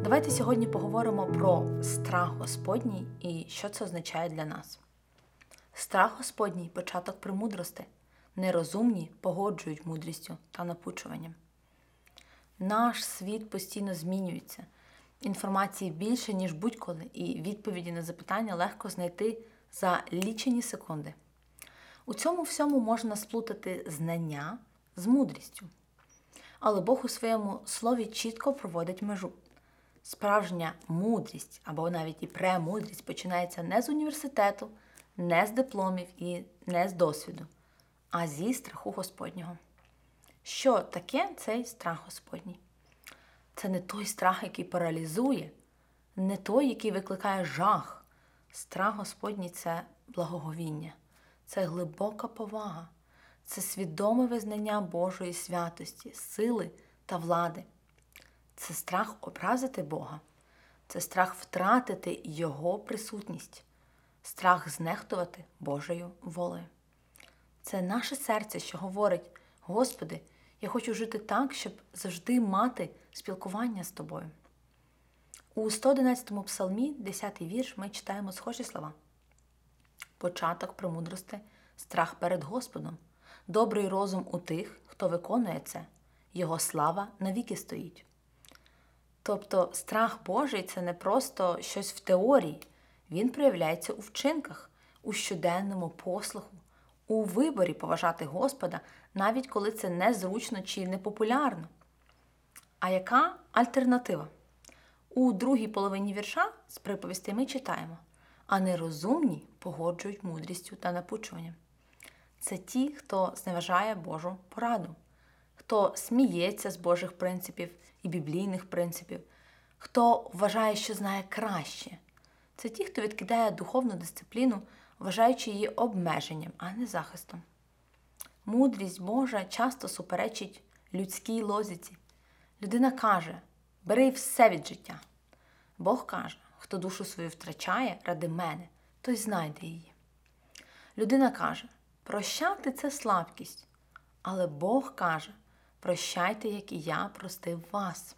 Давайте сьогодні поговоримо про страх Господній і що це означає для нас. Страх Господній – початок премудрости. Нерозумні погоджують мудрістю та напучуванням. Наш світ постійно змінюється. Інформації більше, ніж будь-коли, і відповіді на запитання легко знайти за лічені секунди. У цьому всьому можна сплутати знання з мудрістю. Але Бог у своєму слові чітко проводить межу. Справжня мудрість, або навіть і премудрість, починається не з університету, не з дипломів і не з досвіду, а зі страху Господнього. Що таке цей страх Господній? Це не той страх, який паралізує, не той, який викликає жах. Страх Господній – це благоговіння, це глибока повага, це свідоме визнання Божої святості, сили та влади. Це страх образити Бога, це страх втратити Його присутність, страх знехтувати Божою волею. Це наше серце, що говорить: «Господи, я хочу жити так, щоб завжди мати спілкування з Тобою». У 111-му псалмі, 10-й вірш, ми читаємо схожі слова. «Початок премудрости – страх перед Господом, добрий розум у тих, хто виконує це, Його слава навіки стоїть». Тобто страх Божий – це не просто щось в теорії, він проявляється у вчинках, у щоденному послуху, у виборі поважати Господа, навіть коли це незручно чи непопулярно. А яка альтернатива? У другій половині вірша з приповістей ми читаємо: «А нерозумні погоджують мудрістю та напучуванням». Це ті, хто зневажає Божу пораду, хто сміється з Божих принципів і біблійних принципів, хто вважає, що знає краще. Це ті, хто відкидає духовну дисципліну, вважаючи її обмеженням, а не захистом. Мудрість Божа часто суперечить людській логіці. Людина каже: «Бери все від життя». Бог каже: «Хто душу свою втрачає ради мене, той знайде її». Людина каже: «Прощати – це слабкість». Але Бог каже: «Прощайте, як і я простив вас».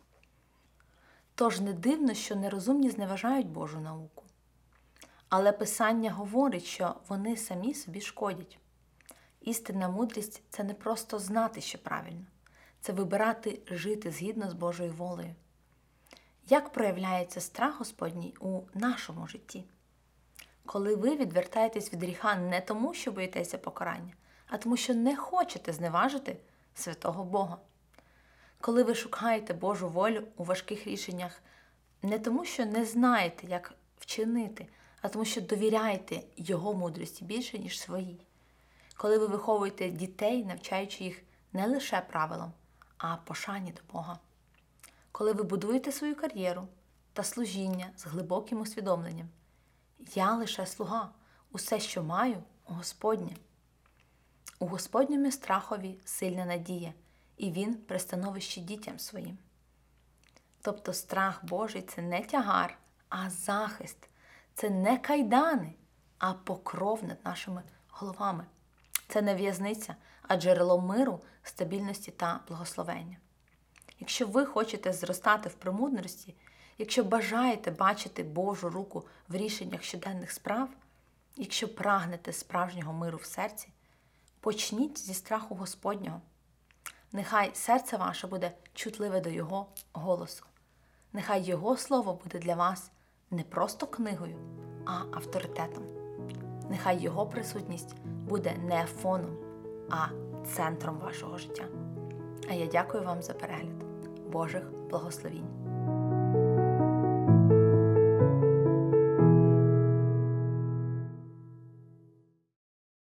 Тож не дивно, що нерозумні зневажають Божу науку. Але Писання говорить, що вони самі собі шкодять. Істинна мудрість – це не просто знати, що правильно. Це вибирати жити згідно з Божою волею. Як проявляється страх Господній у нашому житті? Коли ви відвертаєтесь від гріха не тому, що боїтеся покарання, а тому, що не хочете зневажити святого Бога. Коли ви шукаєте Божу волю у важких рішеннях не тому, що не знаєте, як вчинити, а тому, що довіряєте Його мудрості більше, ніж своїй. Коли ви виховуєте дітей, навчаючи їх не лише правилам, а пошані до Бога. Коли ви будуєте свою кар'єру та служіння з глибоким усвідомленням: «Я лише слуга, усе, що маю, Господнє». У Господньому страхові сильна надія, і Він пристановище дітям своїм. Тобто страх Божий – це не тягар, а захист. Це не кайдани, а покров над нашими головами. Це не в'язниця, а джерело миру, стабільності та благословення. Якщо ви хочете зростати в премудрості, якщо бажаєте бачити Божу руку в рішеннях щоденних справ, якщо прагнете справжнього миру в серці, почніть зі страху Господнього. Нехай серце ваше буде чутливе до Його голосу. Нехай Його слово буде для вас не просто книгою, а авторитетом. Нехай Його присутність буде не фоном, а центром вашого життя. А я дякую вам за перегляд. Божих благословінь!